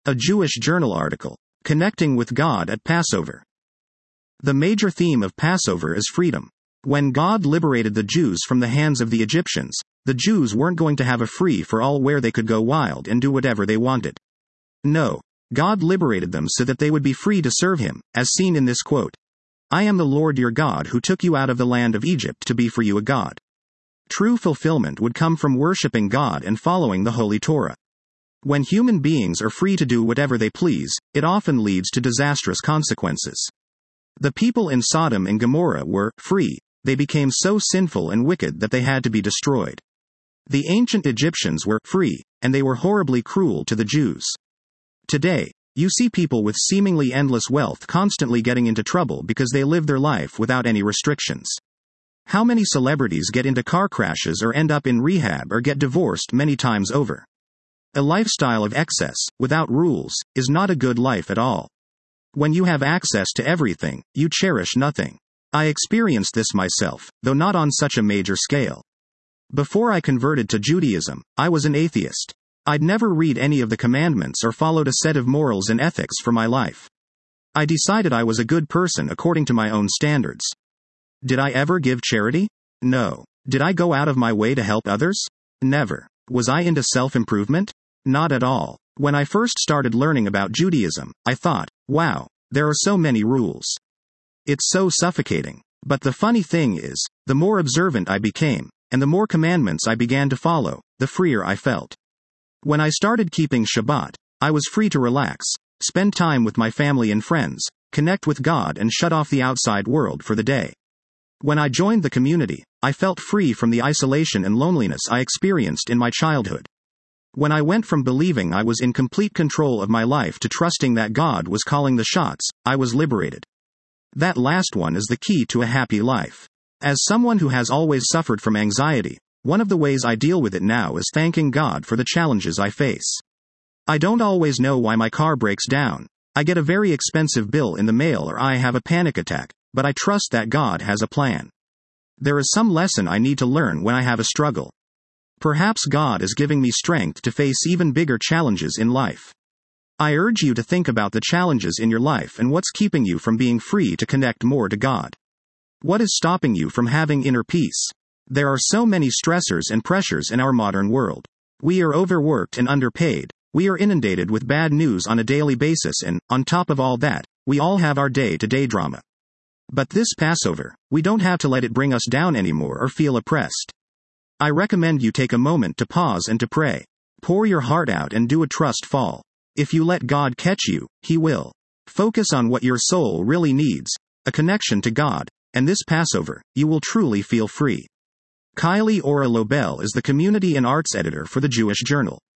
A Jewish Journal article. Connecting with God at Passover. The major theme of Passover is freedom. When God liberated the Jews from the hands of the Egyptians, the Jews weren't going to have a free-for-all where they could go wild and do whatever they wanted. No, God liberated them so that they would be free to serve Him, as seen in this quote. "I am the Lord your God who took you out of the land of Egypt to be for you a God." True fulfillment would come from worshiping God and following the Holy Torah. When human beings are free to do whatever they please, it often leads to disastrous consequences. The people in Sodom and Gomorrah were free. They became so sinful and wicked that they had to be destroyed. The ancient Egyptians were free, and they were horribly cruel to the Jews. Today, you see people with seemingly endless wealth constantly getting into trouble because they live their life without any restrictions. How many celebrities get into car crashes or end up in rehab or get divorced many times over? A lifestyle of excess, without rules, is not a good life at all. When you have access to everything, you cherish nothing. I experienced this myself, though not on such a major scale. Before I converted to Judaism, I was an atheist. I'd never read any of the commandments or followed a set of morals and ethics for my life. I decided I was a good person according to my own standards. Did I ever give charity? No. Did I go out of my way to help others? Never. Was I into self-improvement? Not at all. When I first started learning about Judaism, I thought, wow, there are so many rules. It's so suffocating. But the funny thing is, the more observant I became, and the more commandments I began to follow, the freer I felt. When I started keeping Shabbat, I was free to relax, spend time with my family and friends, connect with God and shut off the outside world for the day. When I joined the community, I felt free from the isolation and loneliness I experienced in my childhood. When I went from believing I was in complete control of my life to trusting that God was calling the shots, I was liberated. That last one is the key to a happy life. As someone who has always suffered from anxiety, one of the ways I deal with it now is thanking God for the challenges I face. I don't always know why my car breaks down, I get a very expensive bill in the mail, or I have a panic attack, but I trust that God has a plan. There is some lesson I need to learn when I have a struggle. Perhaps God is giving me strength to face even bigger challenges in life. I urge you to think about the challenges in your life and what's keeping you from being free to connect more to God. What is stopping you from having inner peace? There are so many stressors and pressures in our modern world. We are overworked and underpaid. We are inundated with bad news on a daily basis, and, on top of all that, we all have our day-to-day drama. But this Passover, we don't have to let it bring us down anymore or feel oppressed. I recommend you take a moment to pause and to pray. Pour your heart out and do a trust fall. If you let God catch you, He will. Focus on what your soul really needs, a connection to God, and this Passover, you will truly feel free. Kylie Ora Lobel is the Community and Arts Editor for the Jewish Journal.